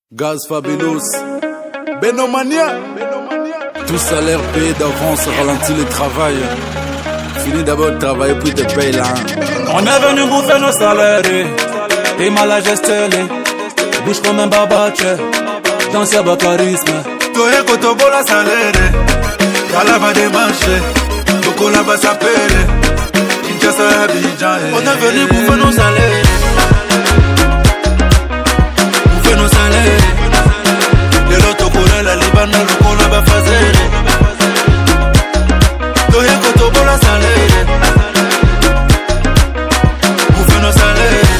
Gaz Fabulous, Benomania. Tout salaire payé d'avance ralentit le travail. Fini d'abord de travailler puis te paye là. On est venu bouffer nos salaires. T'es mal à gestoler. Bouge comme un babache. Danse à charisme. Toi kotobo la salaire. Kalaba démarche. Toko la bas s'appelle. Kinshasa Abidjan. On est venu bouffer nos salaires. Bouffer nos salaires. De l'autre côté la Libana le cola ba fazer. Toi kotobo la salaire. Bouffer nos salaires.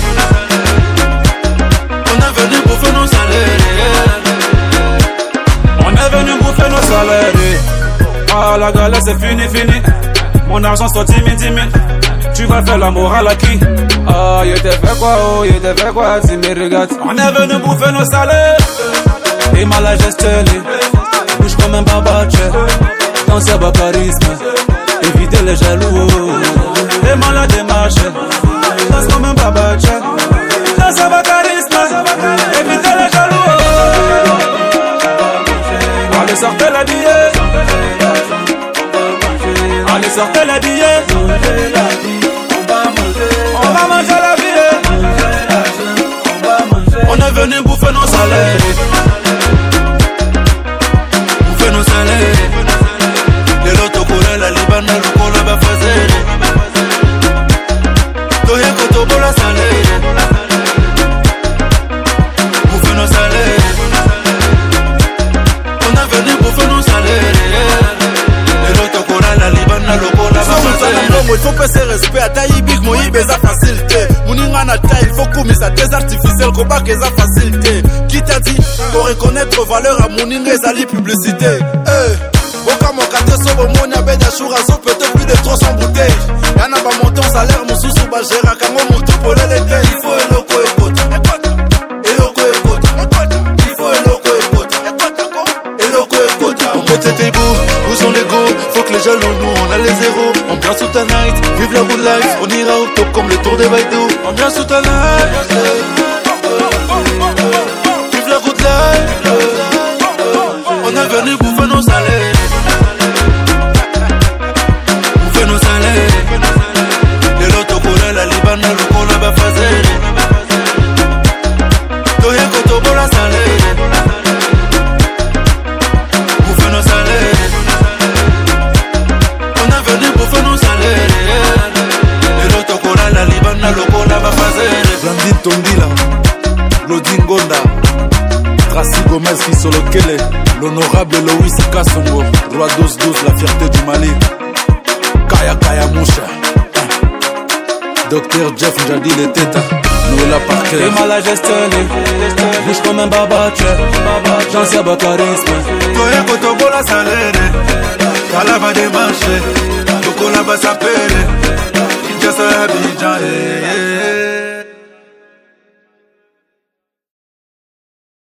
On est venu bouffer nos salaires. On est venu bouffer nos salaires. Ah la galère c'est fini. Mon argent soit timide. Tu vas faire la morale à qui? Ah yo te fais quoi tu me regardes. On est venu bouffer nos salaires. T'es mal à gestoler. Bouge comme un babache. Danse à charisme. Éviter les jaloux. T'es mal à démarche. Danse comme un babache. Danse à charisme. Éviter les jaloux. Allez sortez la billet. Allez sortez la billet. On va manger la vie. On est venu bouffer nos salaires. Bouffer nos salaires. De l'autre côté la Libana le cola va fazer. Toi kotobo la salaire. Bouffer nos salaires. On est venu bouffer nos salaires. De l'autre côté la Libana le cola va fazer. Il faut passer respect à taille big moi beza facilité. Moninga na taille, il faut kumisa des artificiels koba keza facilité. Qui t'a dit pour reconnaître valeur à moninga ezali publicité. Boka mokate sobo monia beda shura so peut-être plus de 300 bouteilles. Yana ba monter en salaire mususu ba gera kango mutu polele te. Il faut eloko ekota. Eloko ekota. Il faut eloko ekota. Eloko ekota. On pète tes bouts, où sont les go? Faut que les jaloux, nous on a les zéros. Ambiance toute la night, vive la good life. On ira au top comme le tour des Baïdou. Ambiance toute la night, vive la good life. On est venu bouffer nos salaires. Bouffer nos salaires. De l'autre côté la Libana le cola va fazer. Toi kotobo la salaire. Bouffer nos salaires. On est venu bouffer nos salaires. De l'autre côté la Libana le cola va fazer. Blandine Tondila, Claudine Gonda, Tracy Gomez Kisolokele, l'honorable Loïs Kassongo, Roi 12-12, la fierté du Mali, Kaya Moucha, Docteur Jeff Njadi le Teta, Noëlla Parker. T'es mal à gestoler. Bouge comme un babache. Danse à charisme. Toi kotobo la salaire. Kalaba démarche. Toko la bas